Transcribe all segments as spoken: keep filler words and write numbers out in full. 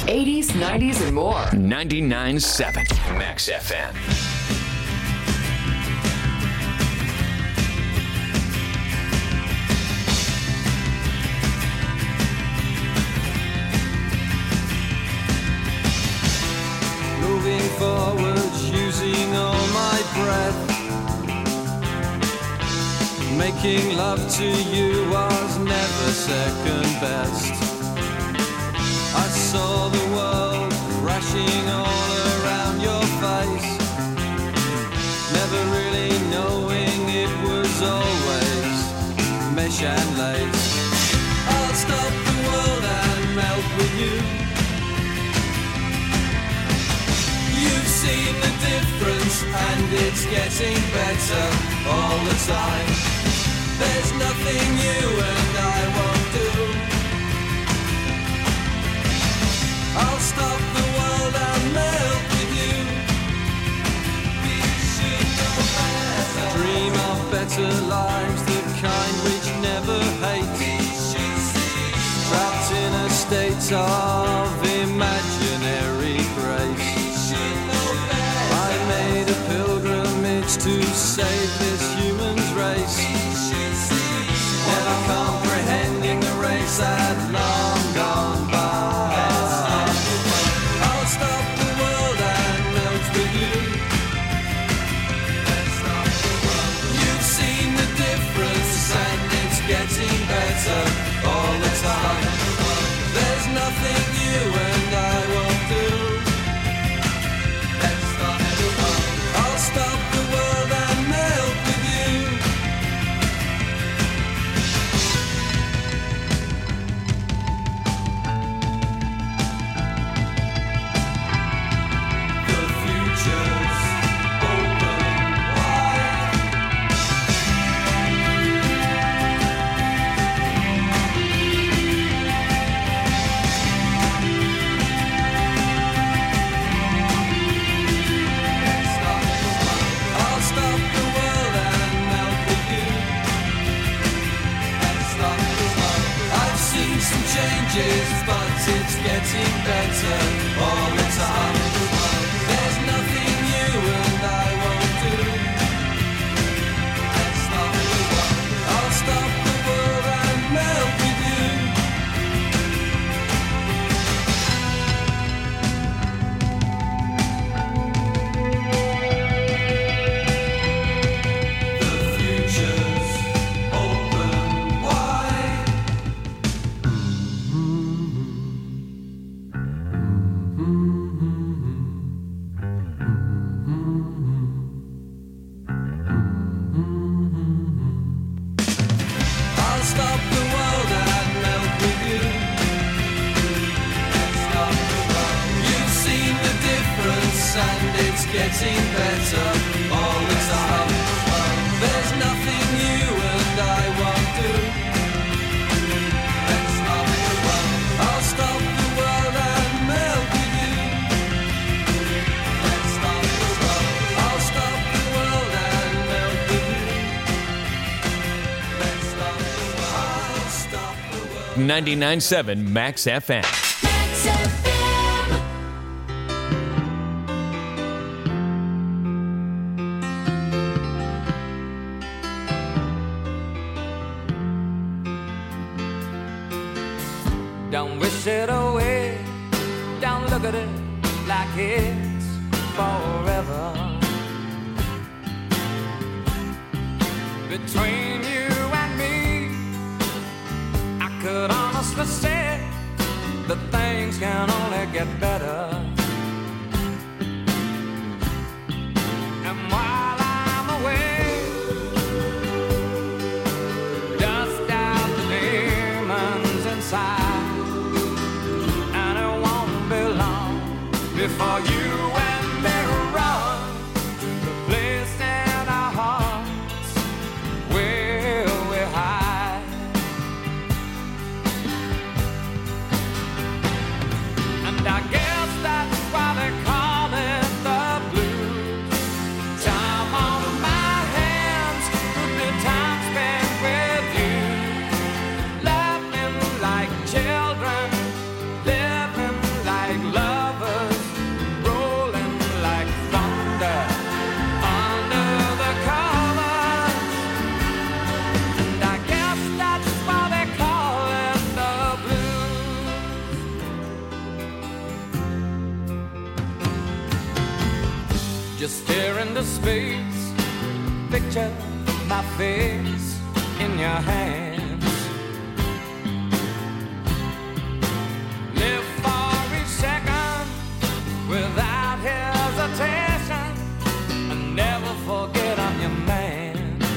eighties, nineties, and more. ninety-nine point seven Max F M. Moving forwards, using all my breath. Making love to you was never second best. I saw the world crashing all around your face, never really knowing it was always mesh and lace. I'll stop the world and melt with you. You've seen the difference and it's getting better all the time. There's nothing you and I won't do. I'll stop the world and melt with you. We should know better. Dream of better lives, the kind which never hate. Trapped in a state of imaginary grace. I made a pilgrimage to save this human's race. Never comprehending the race that long gone by. I'll stop the world and melt with you. You've seen the difference and it's getting better all the time. There's nothing you and I won't do. I'll stop the world and melt with you. The future's open wide. I'll stop the world and melt with you. I've seen some changes, but it's getting better all the time. There's nothing you and I won't do. I'll stop the world and melt with you. The future's open wide. I'll stop the world and melt with you. You've seen the difference and it's getting better all the time. There's nothing you and I won't do. I'll stop the world and melt with you. I'll stop the world and melt with you. I'll stop the world. ninety-nine point seven Max F M. Max F M. Don't wish it away. Don't look at it like it's forever. Between you and me, I could honestly say that things can only get better. And while I'm away, dust out the demons inside. And it won't be long before you and me run to the place in our hearts where we hide. And I guess that's why they call it the blues. Time on my hands, could be time spent with you, laughing like children, living like face, picture my face in your hands. Live for each second without hesitation, and never forget I'm your man.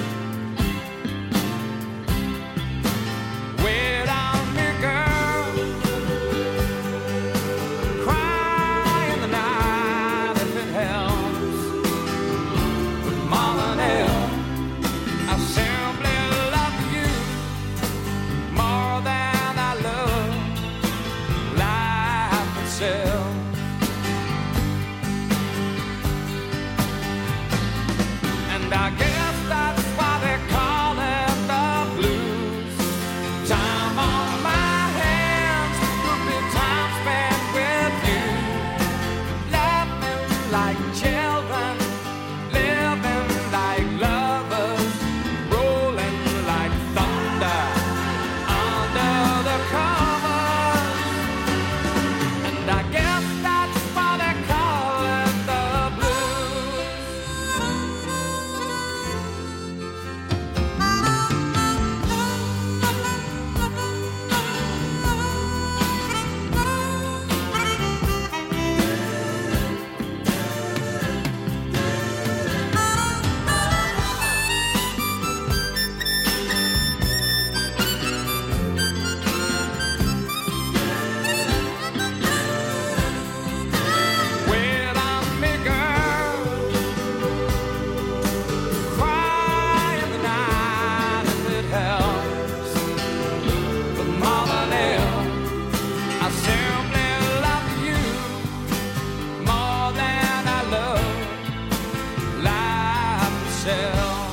Wait on me, girl. Cry in the night if it helps. But more than ever, I simply love you more than I love life itself. And I guess that's why they call it the blues. Time on my hands could be time spent with you. Laughing like children, living like lovers, rolling like thunder under the covers. And I guess that's why they call it the blues. Wait on me, girl. Cry in the night if it helps. But more than ever, I simply love you more than I love life itself.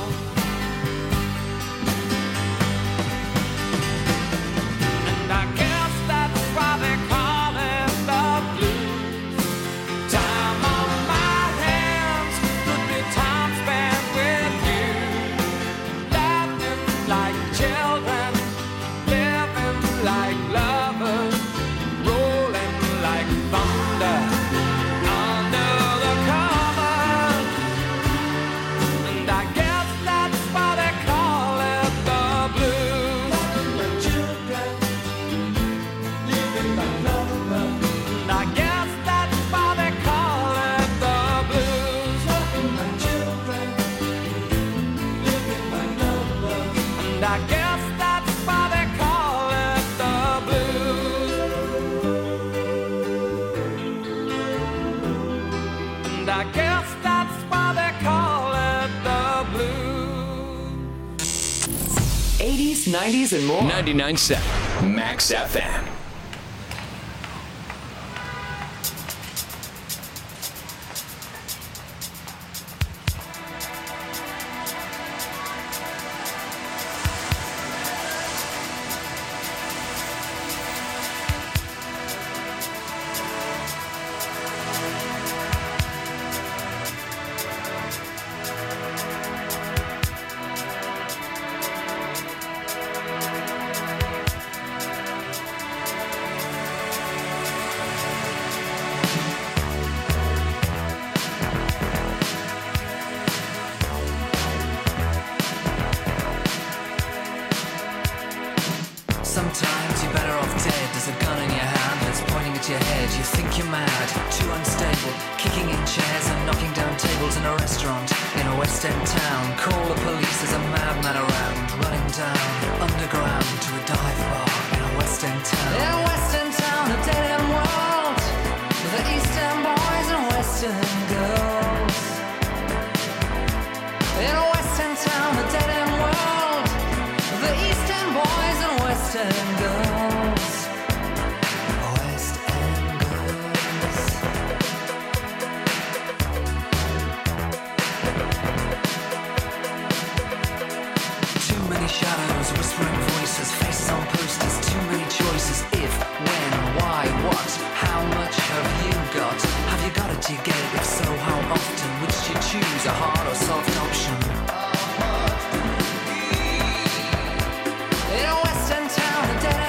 And I guess that's why they call it the blues. Time on my hands could be time spent with you. Laughing like children, living like lovers, rolling like thunder under the covers. And I guess that's why they call it the blues. Like children, living like lovers. And I guess that's why they call it the blues. Like children, living like lovers. And I guess that's why they call it the blues. And I guess that's why they call it the blues. eighties, nineties, and more. ninety-nine point seven Max F M. Sometimes you're better off dead. There's a gun in your hand that's pointing at your head. You think you're mad, too unstable, kicking in chairs and knocking down tables in a restaurant in a West End town. Call the police, there's a madman around, running down underground to a dive bar in a West End town. In a West End town, a dead end world, with the East End boys and West End girls. In a West End town, a dead end world, with the East End boys and West End girls. West End girls. Too many shadows, whispering voices, faces on posters, too many choices. If, when, why, what, how much have you got? Have you got it, do you get it? If so, how often? Which do you choose, a hard or soft option? In a West End town, a dead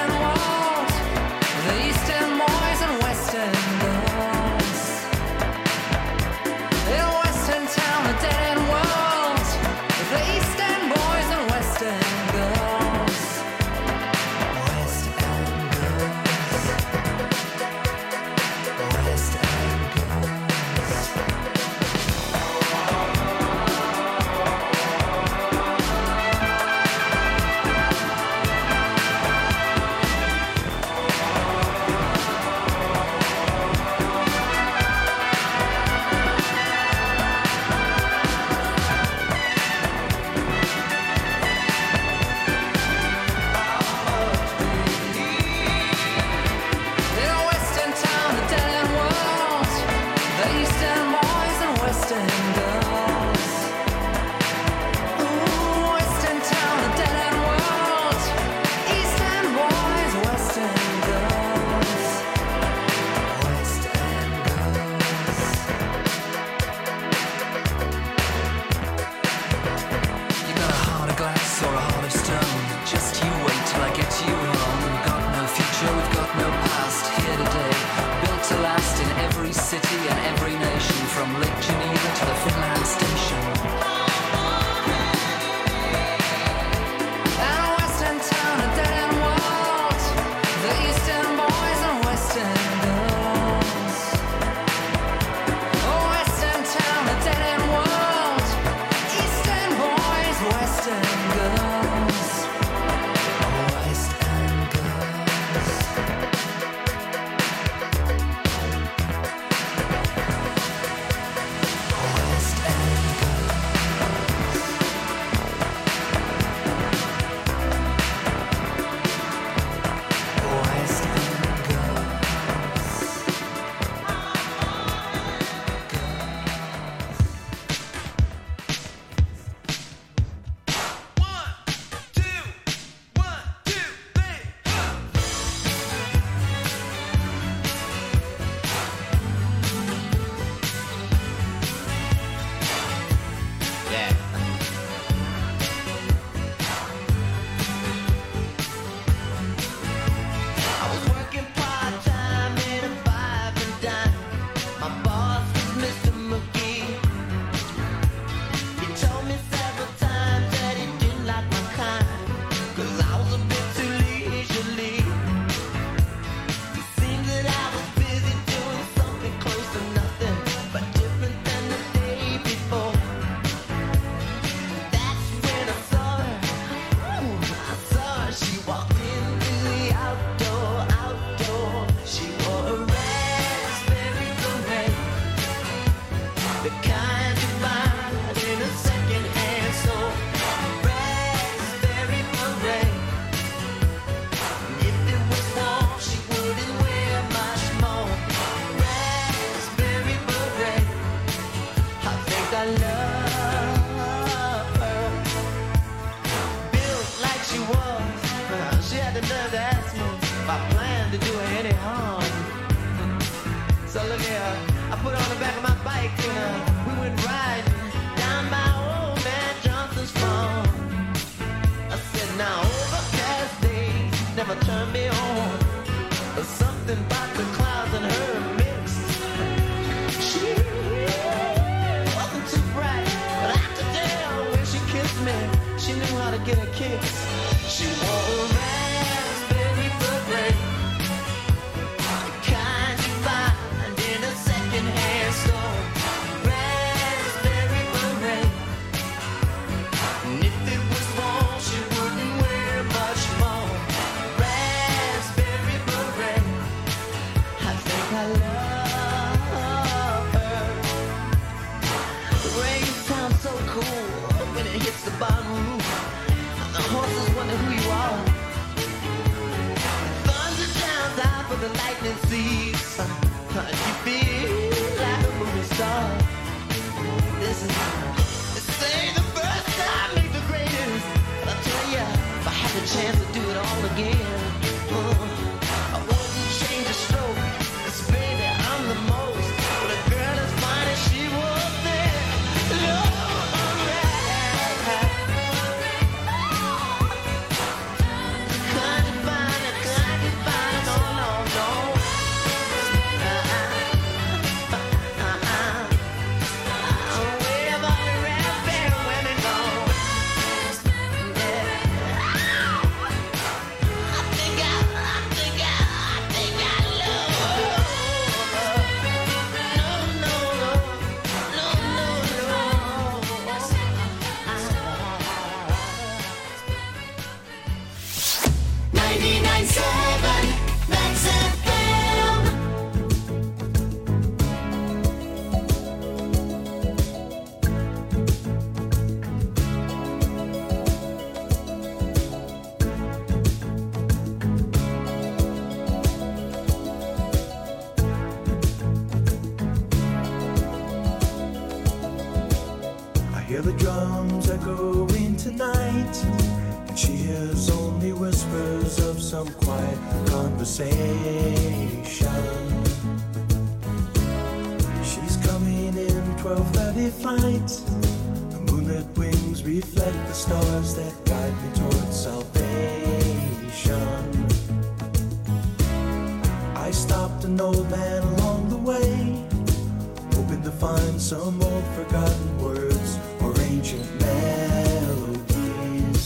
nothing but the clouds in her mix. She wasn't too bright, but I could tell when she kissed me, she knew how to get a kiss. She wore a raspberry beret, the kind you find in a second-hand store. Raspberry beret, and if it was warm, she wouldn't wear much more. Raspberry beret, I think I love her. The rain sounds so cool when it hits the bottom roof. The horses wonder who you are. Thunder sounds out for the lightning seeds. You feel like a movie star. This is, they say the first time make the greatest. But I tell ya, if I had the chance to do it all again, uh, I wouldn't change a stroke. 'Cause baby, I'm the most. But a girl as fine as she was there. Lord, ninety-nine point seven Max F M. I hear the drums echoing tonight, and she hears only whispers of some quiet conversation. She's coming in twelve thirty flight. The moonlit wings reflect the stars that guide me towards salvation. I stopped an old man along the way, hoping to find some old forgotten words or ancient melodies.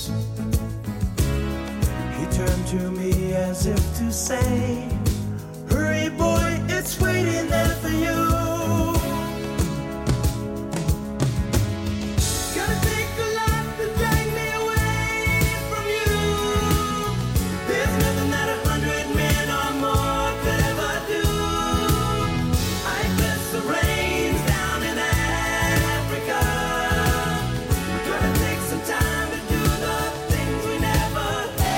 He turned to me as if to say, hurry boy, it's waiting there for you. Gotta take a lot to drag me away from you. There's nothing that a hundred men or more could ever do. I bless the rains down in Africa. We're gonna take some time to do the things we never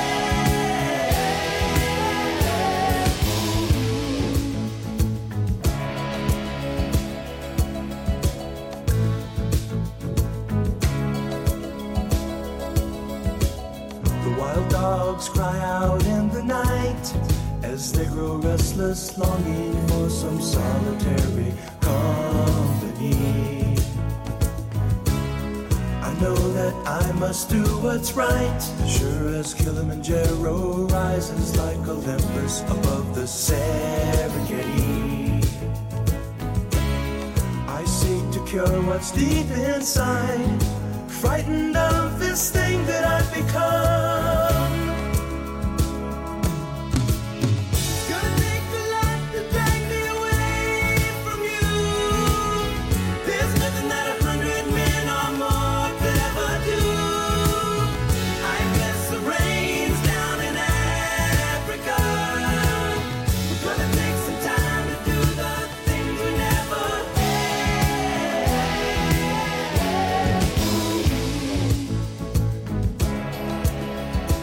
The wild dogs cry out in the night as they grow restless, longing for some solitary company. I know that I must do what's right, sure as Kilimanjaro rises like Olympus above the Serengeti. I seek to cure what's deep inside, frightened of this thing that I've become. Gonna take a lot to drag me away from you. There's nothing that a hundred men or more could ever do. I bless the rains down in Africa. We're gonna take some time to do the things we never had.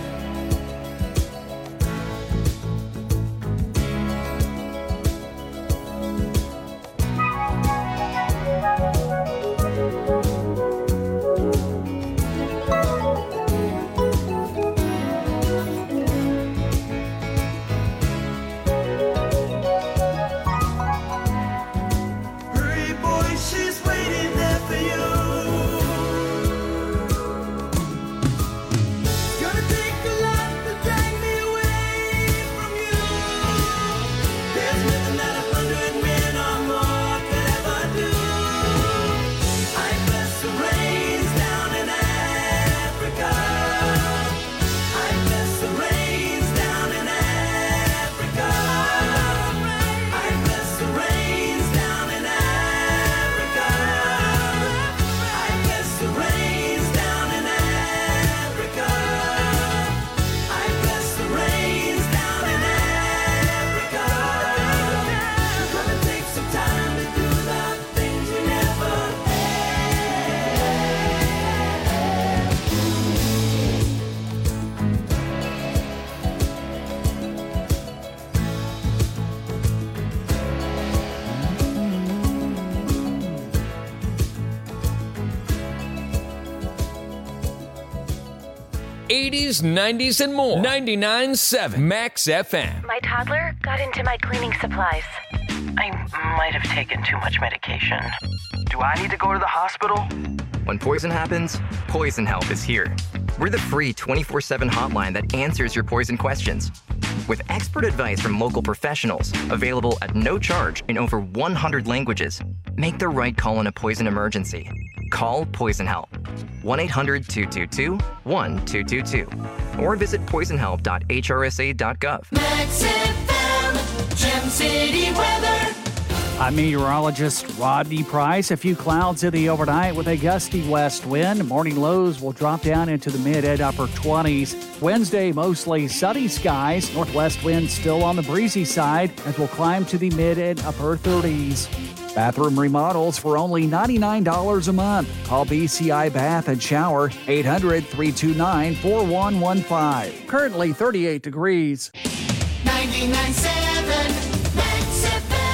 eighties, nineties, and more. ninety-nine point seven Max F M. My toddler got into my cleaning supplies. I might have taken too much medication. Do I need to go to the hospital? When poison happens, Poison Help is here. We're the free twenty-four seven hotline that answers your poison questions. With expert advice from local professionals, available at no charge in over one hundred languages, make the right call in a poison emergency. Call Poison Help. one eight hundred two two two one two two two. Or visit poison help dot h r s a dot gov. Max F M, Gem City weather. I'm meteorologist Rodney Price. A few clouds in the overnight with a gusty west wind. Morning lows will drop down into the mid and upper twenties. Wednesday, mostly sunny skies. Northwest wind still on the breezy side as we'll climb to the mid and upper thirties. Bathroom remodels for only ninety-nine dollars a month. Call B C I Bath and Shower, eight hundred, three two nine, four one one five. Currently thirty-eight degrees. ninety-nine point seven Max F M.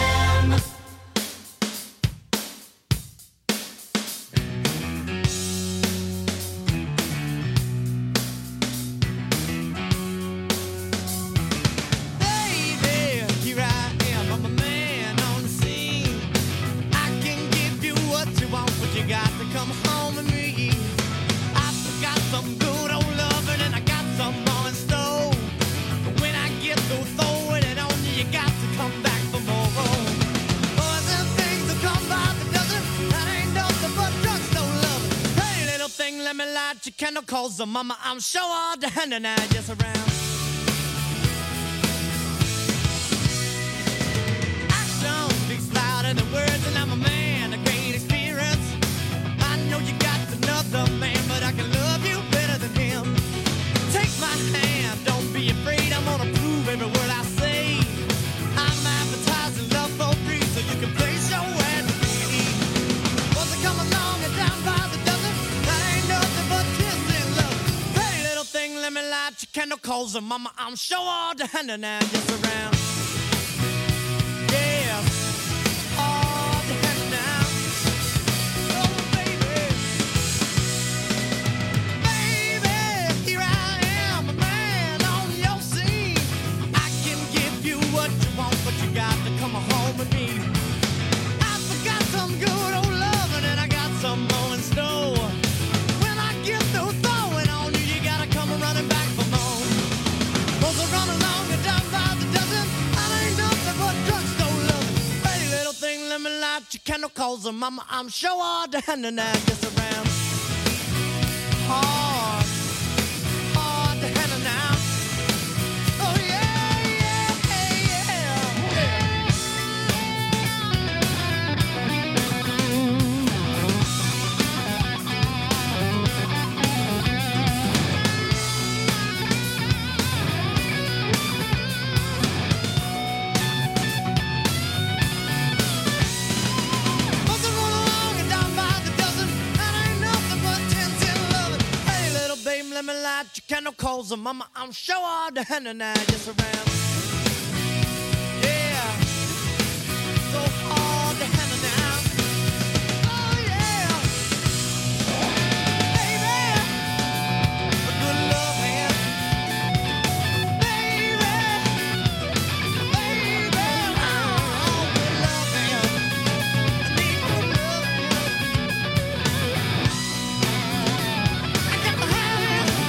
Candle calls the mama, I'm sure all the hand and I just around. Action speaks louder than words, and I'm a man, a great experience. I know you got another man, but I can love you better than him. Take my hand, don't be afraid, I'm gonna prove every word I say. I'm advertising love for free, so you can place your ad to me. Once I come along and down by the dozen, that ain't nothing but let me light your candle calls and mama, I'm sure all the hand and I just around. Yeah, all the hand now. Oh baby, baby, here I am, a man on your scene. I can give you what you want, but you got to come home with me. I forgot some good old loving and I got some more in store. When I get through throwing on you, you gotta come running back for more. Cause I run along and down by the dozen. I ain't nothing but drugstore loving. Hey little thing, let me light your candle calls and mama, I'm sure all the hand and I just around. Hard, hard to handle now. Oh yeah, yeah, yeah, yeah. Let me light your candle calls and mama, I'm sure all the hand and I just around. Yeah, so hard to handle now. Oh yeah, baby, a good love hand. Baby, baby, oh, good love hand. I need good love hand. I got the hand.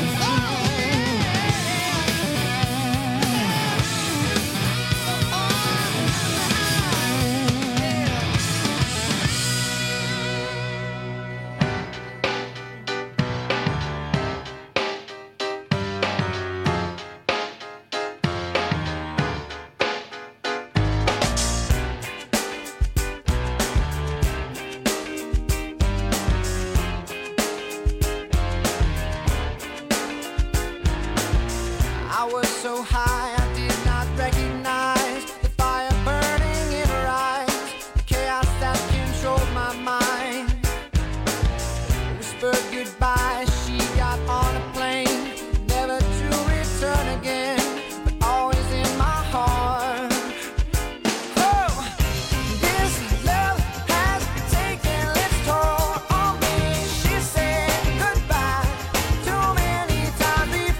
I was so high, I did not recognize the fire burning in her eyes, the chaos that controlled my mind. Whispered goodbye, she got on a plane, never to return again, but always in my heart. Oh, this love has taken its toll on me. She said goodbye too many times before.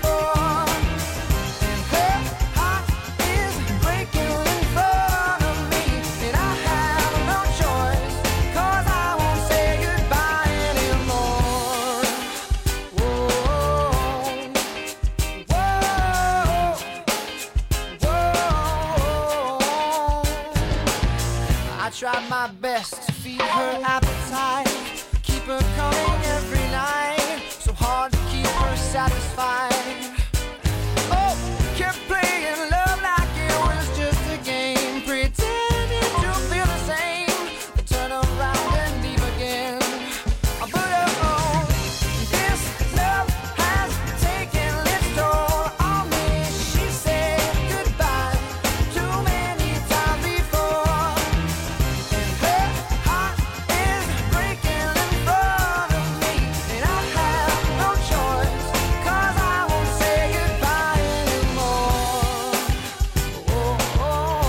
tried my best to feed her appetite, keep her coming every night, so hard to keep her satisfied. Oh, kept playing love like it was just a game, pretending to feel the same, then turn around and leave again. But oh, this love has taken its toll on me. She said goodbye too many times before, and her heart is breaking in front of me, and I have no choice, 'cause I won't say goodbye anymore. Oh, oh,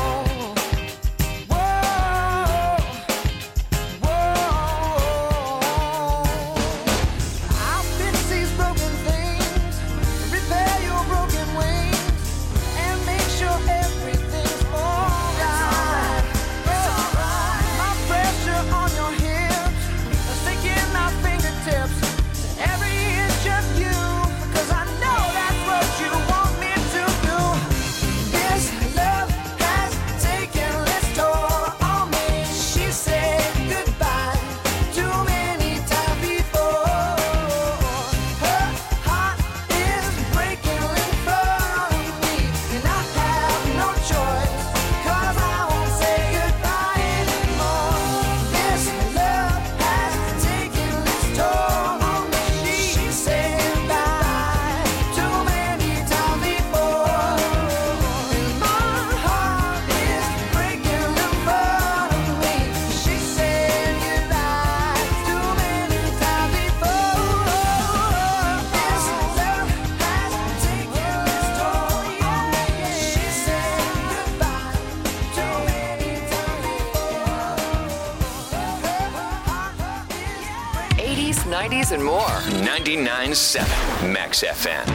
whoa, whoa. I'll fix these broken things, repair your broken wings, and make sure everything's alright. It's alright. My pressure on your hips, sticking my fingertips to every inch of you, 'cause I know that's what you want me to do. This love has taken its toll on me. She said goodbye too many times before. Her heart is breaking in front of me, and I have no choice, 'cause I won't say goodbye anymore. This love has taken its toll on me. She said goodbye too many times before, and my heart is breaking in front of me. She said goodbye too many times before. This love has taken its toll on me. She said goodbye too many times before. eighties, nineties, and more. ninety-nine point seven Max F M.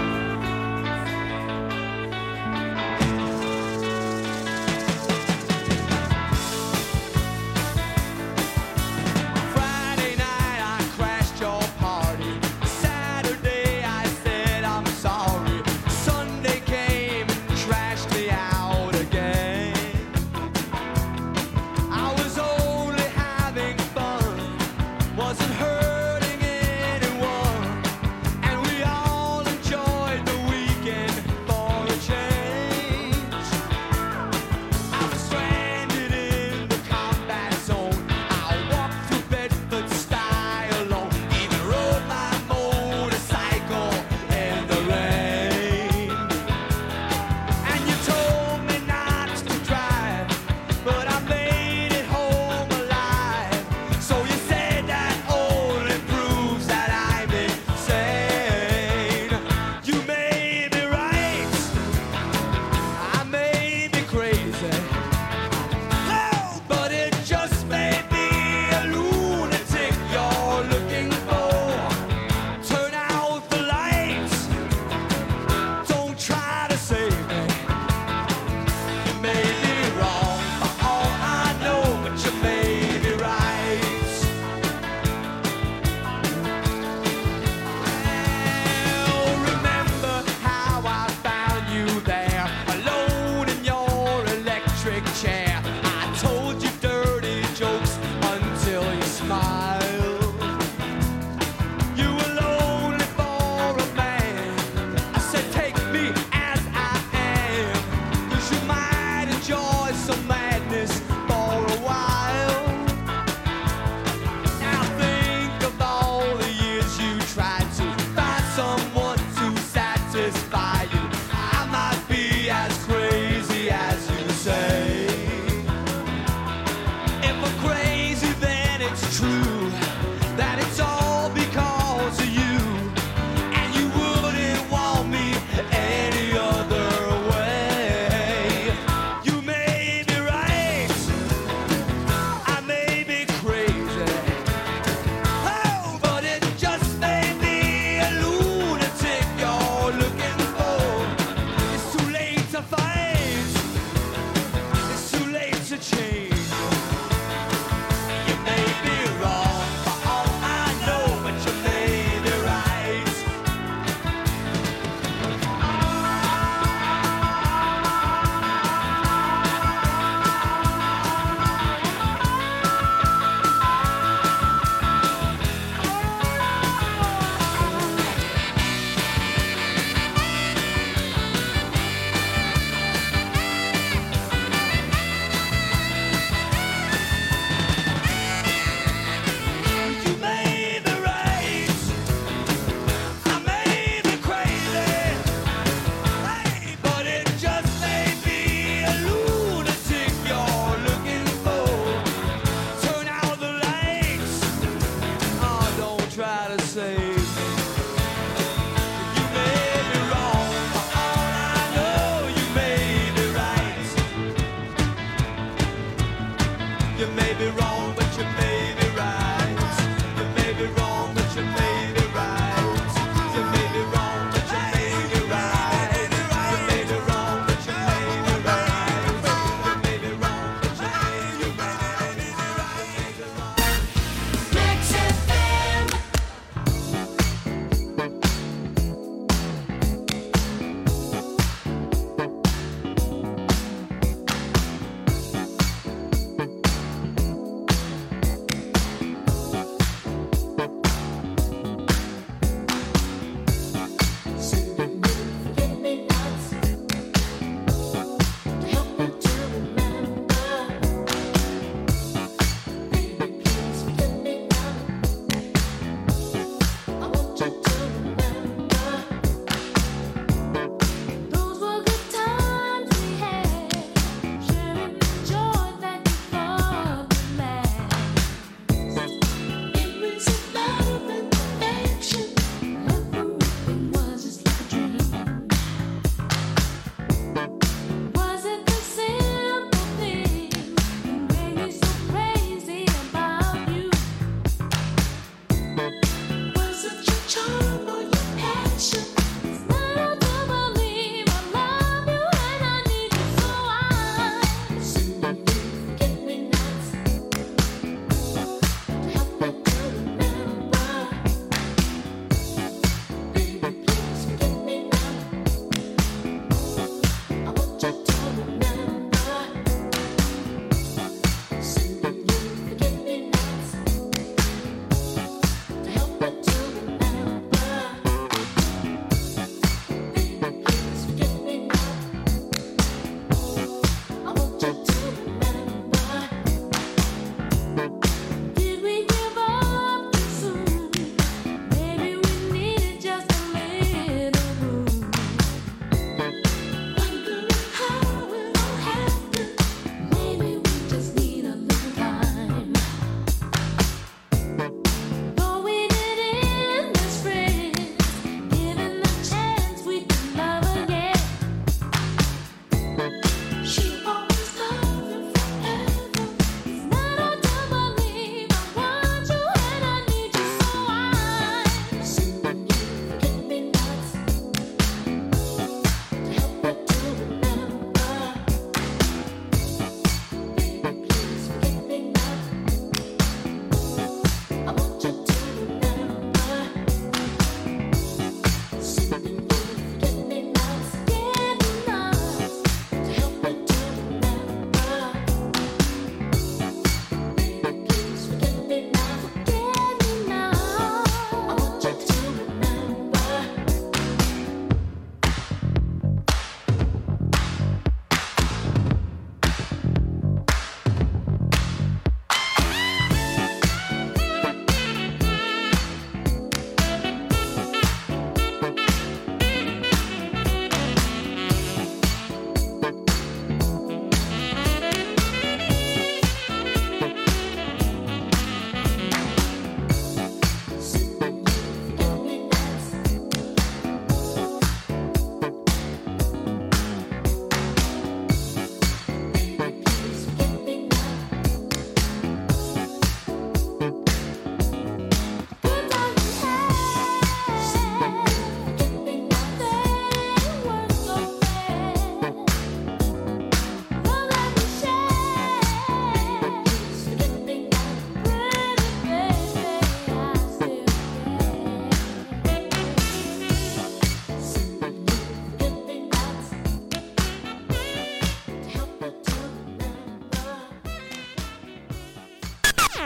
Friday night I crashed your party. Saturday I said I'm sorry. Sunday came and trashed me out again. I was only having fun, wasn't hurting anyone, and we all enjoyed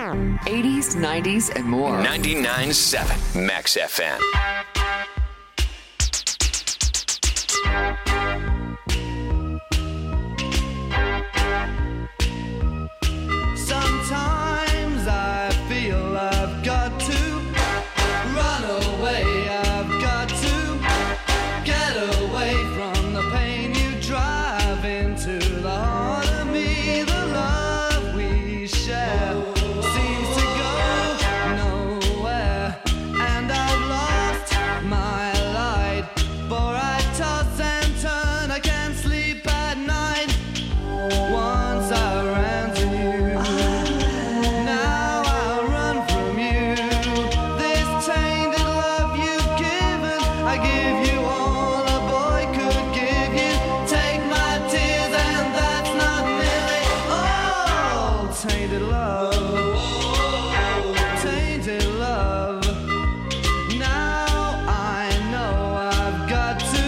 eighties, nineties, and more. ninety-nine point seven Max F M. Sometimes I feel I've got to run away. I've got to get away from the pain you drive into the heart of me. The love we share seems to go nowhere, and I've lost my light. For I toss and turn, I can't sleep at night. Once I ran to you, now I run from you. This tainted love you've given, I give you all a boy could give you. Take my tears and that's not nearly all. Tainted love, tainted love. Now I know I've got to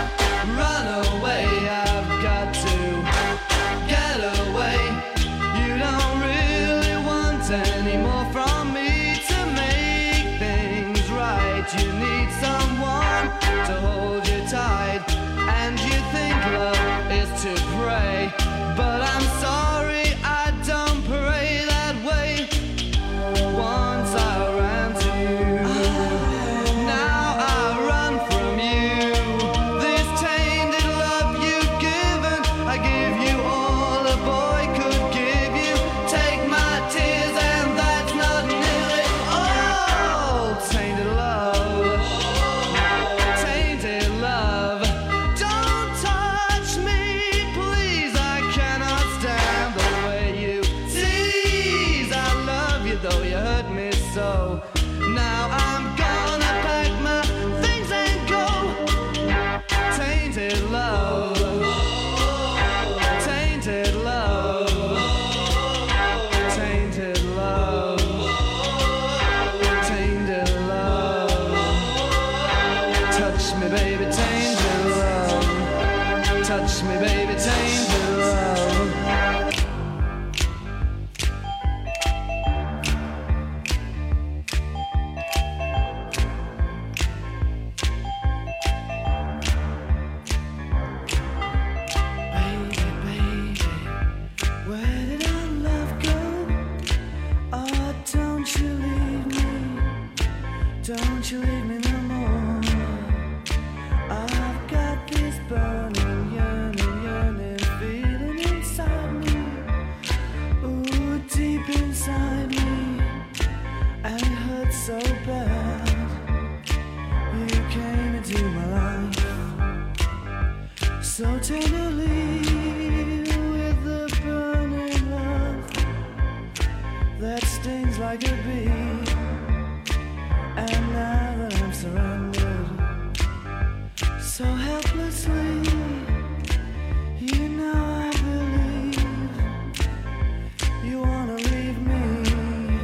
run away. I've got to get away. You don't really want any more from me to make things right. You need someone to hold you tight, and you think love is to pray. But I'm sorry, I don't pray that way. Once I ran to you, now I run from you. This tainted love you've given, I give you all a boy could give you. Take my tears and that's not nearly all. Tainted love, tainted love. Don't touch me, please. I cannot stand the way you tease. I love you though you hurt me so. Now I'm gonna pack my things and go. Tainted love, tainted love, tainted love, tainted love. Touch me, baby, tainted love. Touch me, baby, tainted love. Baby, baby, where did our love go? Oh, don't you leave me, don't you leave me no more. I've got this burning, yearning, yearning feeling inside me. Ooh, deep inside me, and it hurts so bad. You came into my life so tenderly, with the burning love that stings like a bee. And now that I'm surrounded so helplessly, you know I believe you wanna leave me.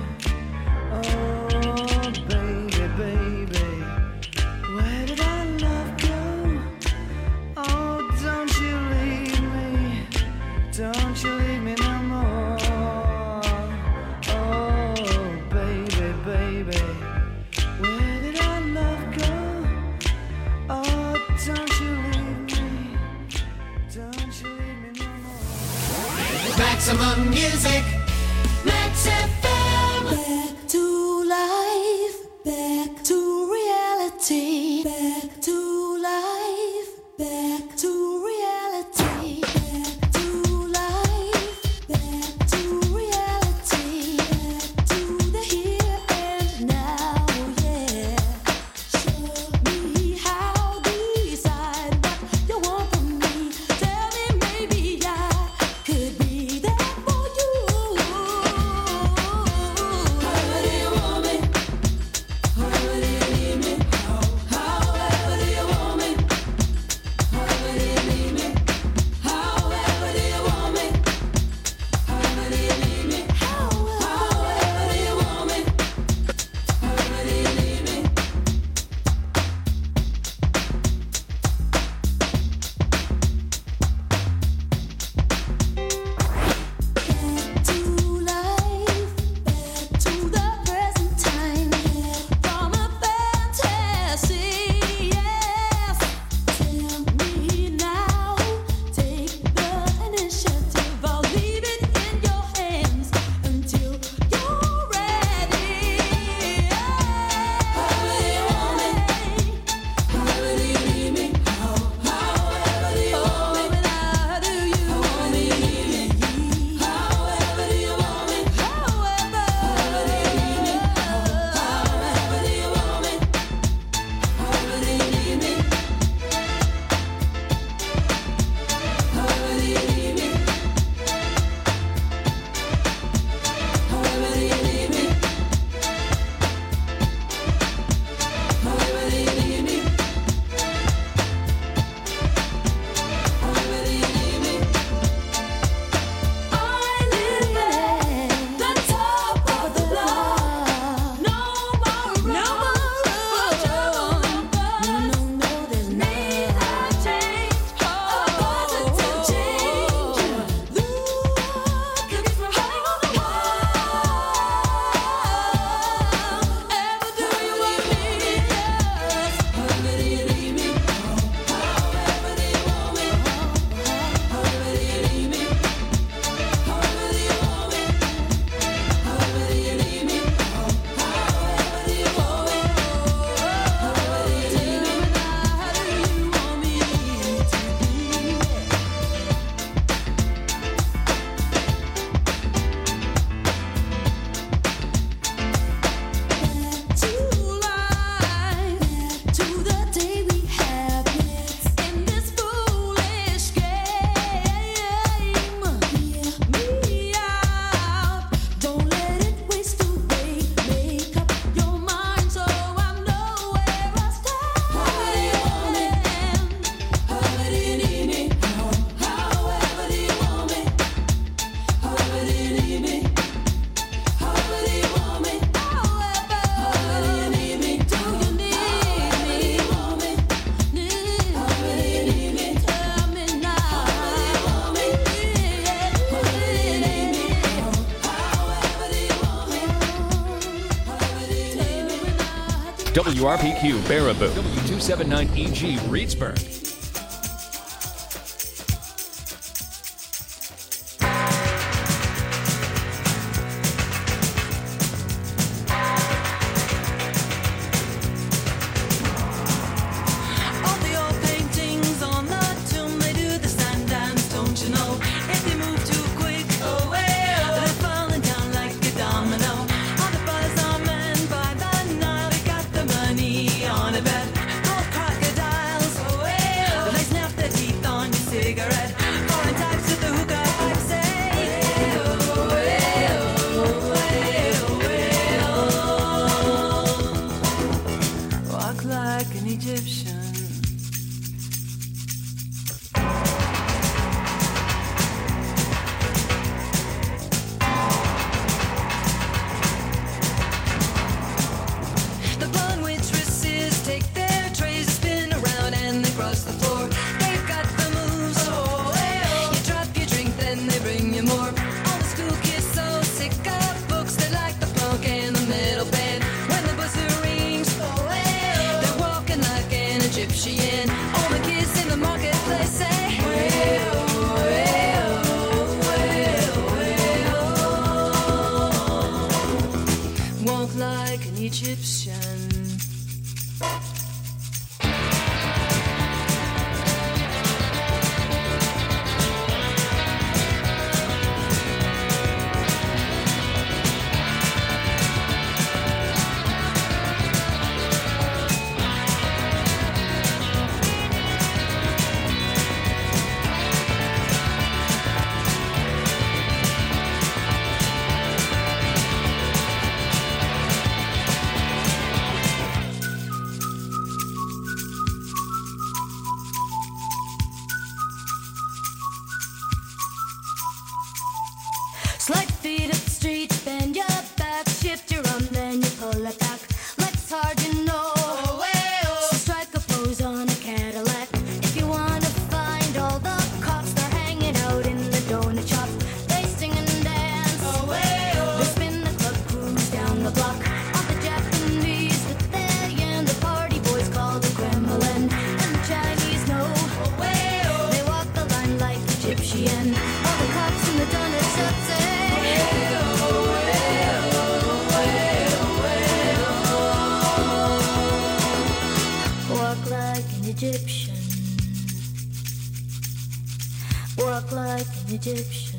Oh, baby, baby, where did our love go? Oh, don't you leave me, don't you leave me no more. Oh, baby, baby, where did our love go? Oh, don't you leave me, don't you leave me no more. Maximum music, Max F M. Back to life, back to reality, back to life, back to reality, back to life, back to reality, back to the here and now, yeah. Show me how, decide what you want from me. Tell me maybe I could be there for you. W R P Q Baraboo, W two seventy-nine E G Reedsburg. All the old paintings on the tomb, they do the sand dance, don't you know? If they move too quick, oh, well, they're falling down like a domino. All the brothers are men by the Nile, they got the money on a bet. Gold crocodiles, oh, well, they snap their teeth on your cigarette. Foreign types with the hookah pipe say, oh, well, oh, well. Walk like an Egyptian. The blonde waitresses take their trays, spin around and they cross the floor. They've got the moves, oh, well. You drop your drink, then they bring you more. All the school kids so sick of books, they like the punk and the metal band. When the buzzer rings, oh, well, they're walking like an Egyptian. All the kids in the marketplace say, well, well, well, well. Walk like an Egyptian. Slide feet up the street, bend your back, shift your arm, then you pull it back. Let's hard, you know. Oh, well. So strike a pose on a Cadillac. If you wanna find all the cops, they're hanging out in the donut shop. They sing and dance. Oh, well. They spin the club cruise down the block. All the Japanese with their yen, the party boys call the Kremlin. And the Chinese know. Oh, well. They walk the line like Egyptian. All the cops in the donut shop say, walk like an Egyptian. Walk like an Egyptian.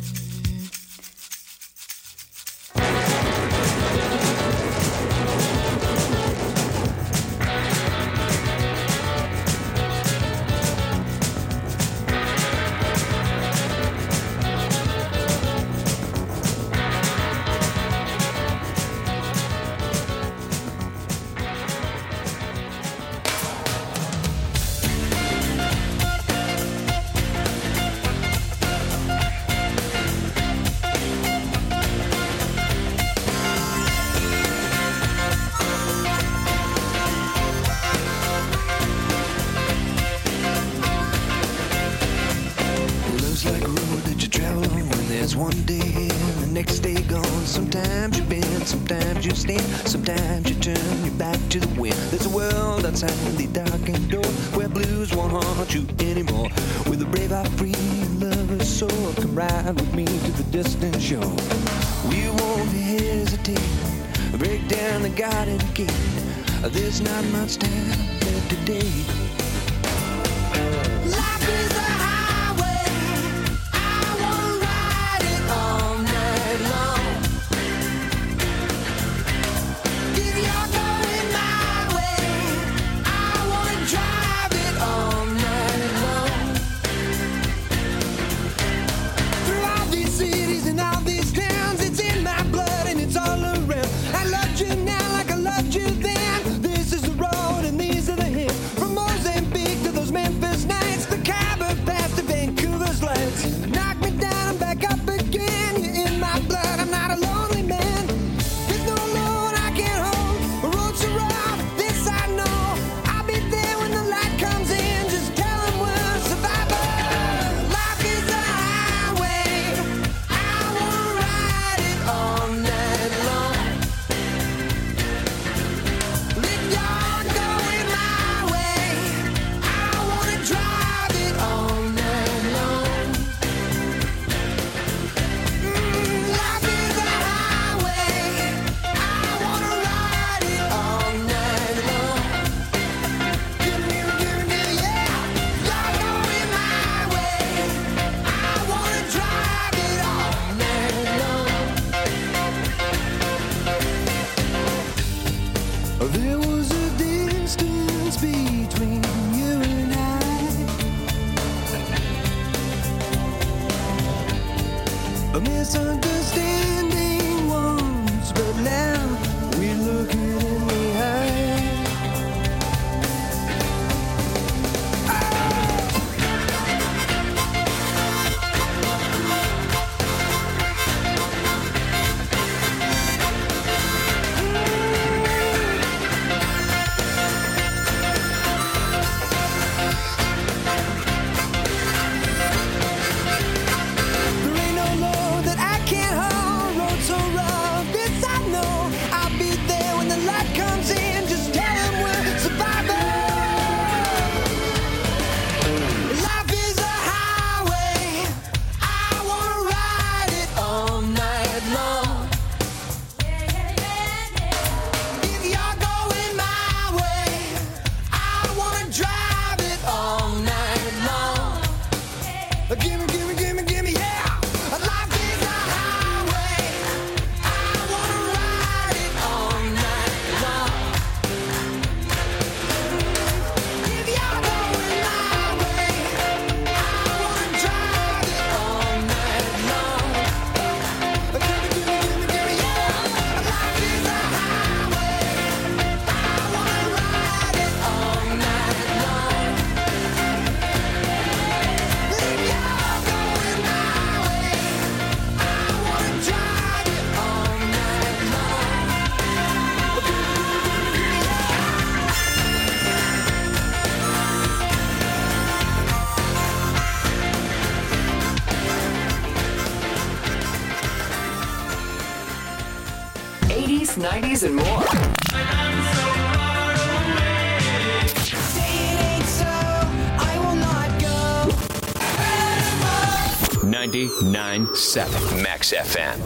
Love's like a road that you travel on when there's one day here and the next day gone. Sometimes you bend, sometimes you stand, sometimes you turn your back to the wind. There's a world outside the darkened door where blues won't haunt you anymore. With a brave heart, free and lover's soul, come ride with me to the distant shore. We won't hesitate, break down the garden gate. There's not much time left today. Life is a highway. I wanna ride it all night long. If you're going my way, I wanna drive it all night long. Through all these cities and all these towns, it's in my blood and it's all around. I loved you now like I loved you then. This is the road and these are the hills. From Moses A misunderstanding once, but now we're looking in the eye. There ain't no law that I can't hold. Road so rough, this I know. I'll be there when the light comes in. Just tell them we're survivors. Life is a highway. I wanna ride it all night long. If you're going my way, I wanna drive it all night long. Gimme, gimme, gimme, gimme, yeah. Life is a highway. I wanna ride it all night long. If you're going my way, I wanna drive it all night long. Gimme, gimme, gimme, gimme, yeah. Life is a highway. I wanna ride it all night long. If you're going my way, I wanna drive it all night long. eighties, nineties, and more. Say it ain't so, I will not go. ninety-nine point seven Max F M.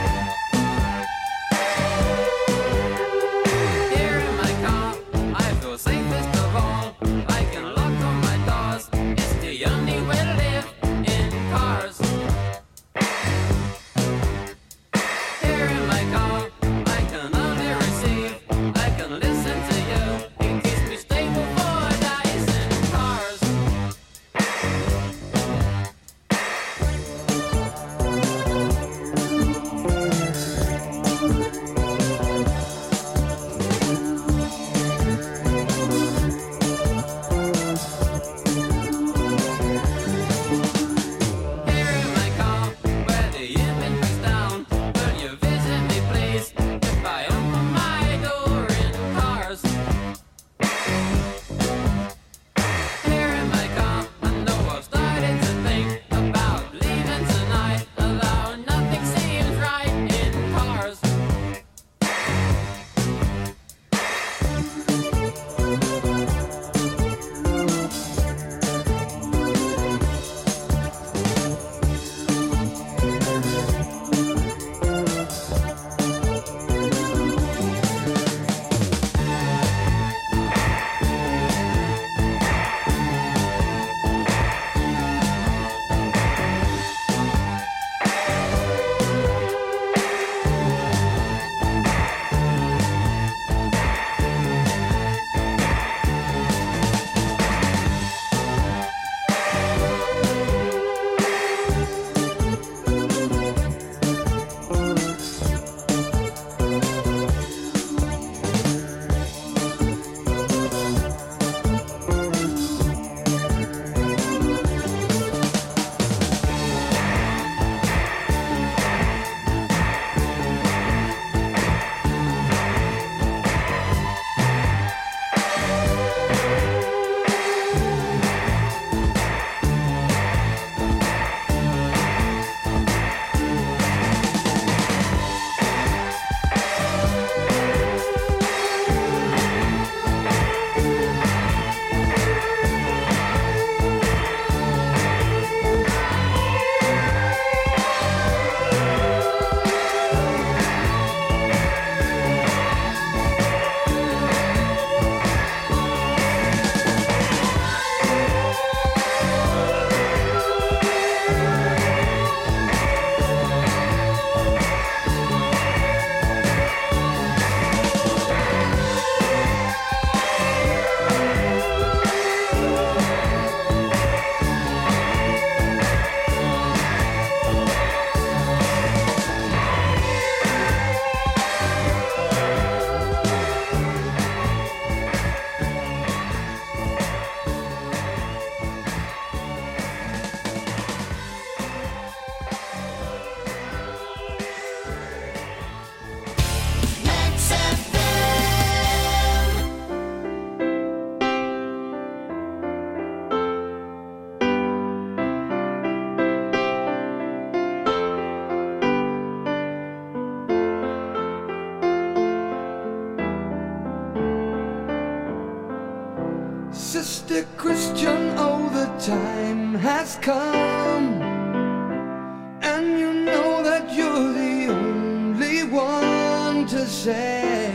Here in my car, I feel Sister Christian, oh, the time has come, and you know that you're the only one to say,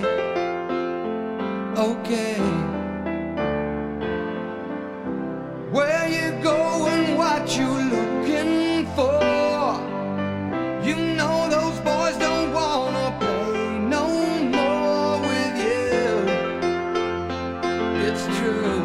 okay, where you going, what you looking for. You know those boys don't wanna play no more with you. It's true.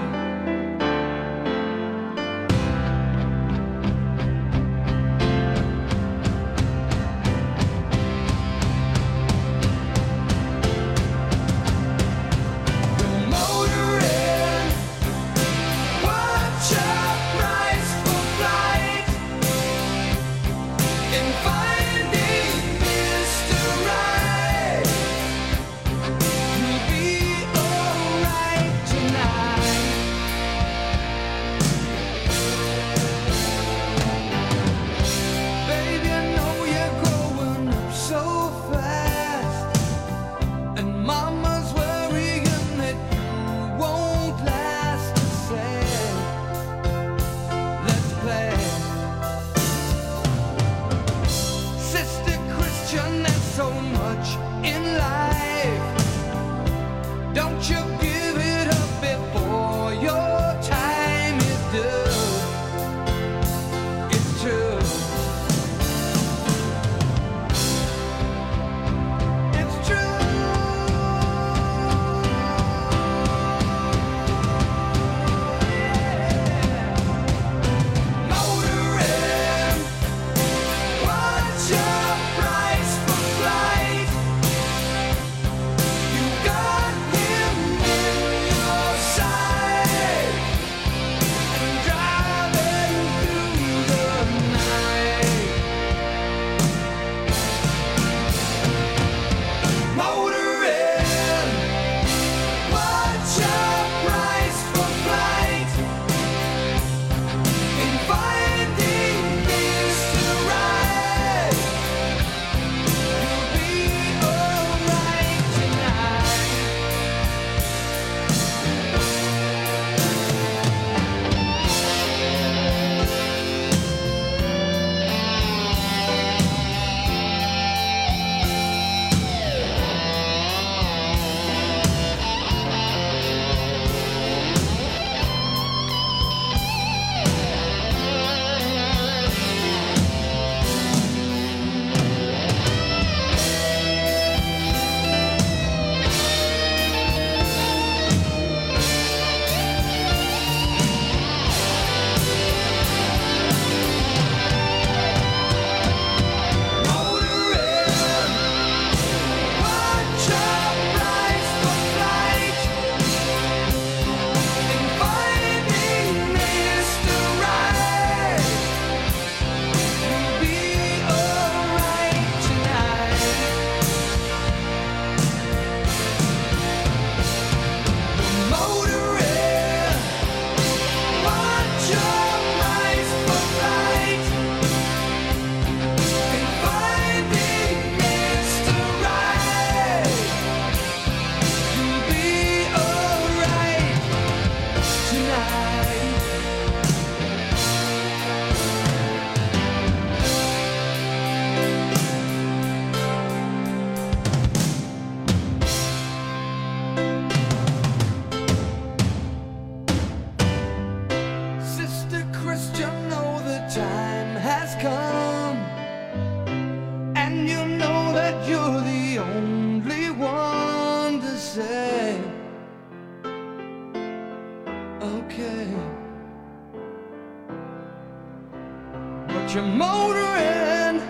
You're motoring,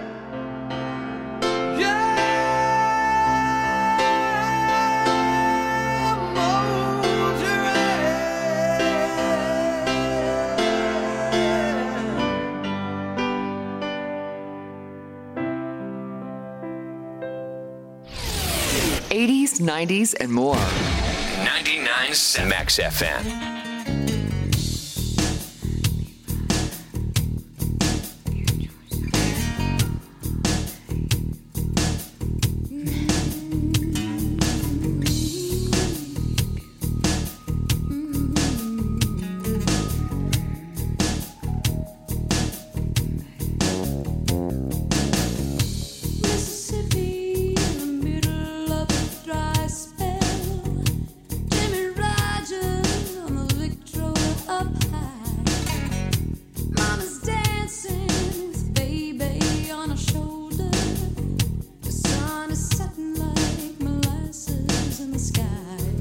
yeah, motoring. eighties, nineties, and more. ninety-nine Max F M. sky.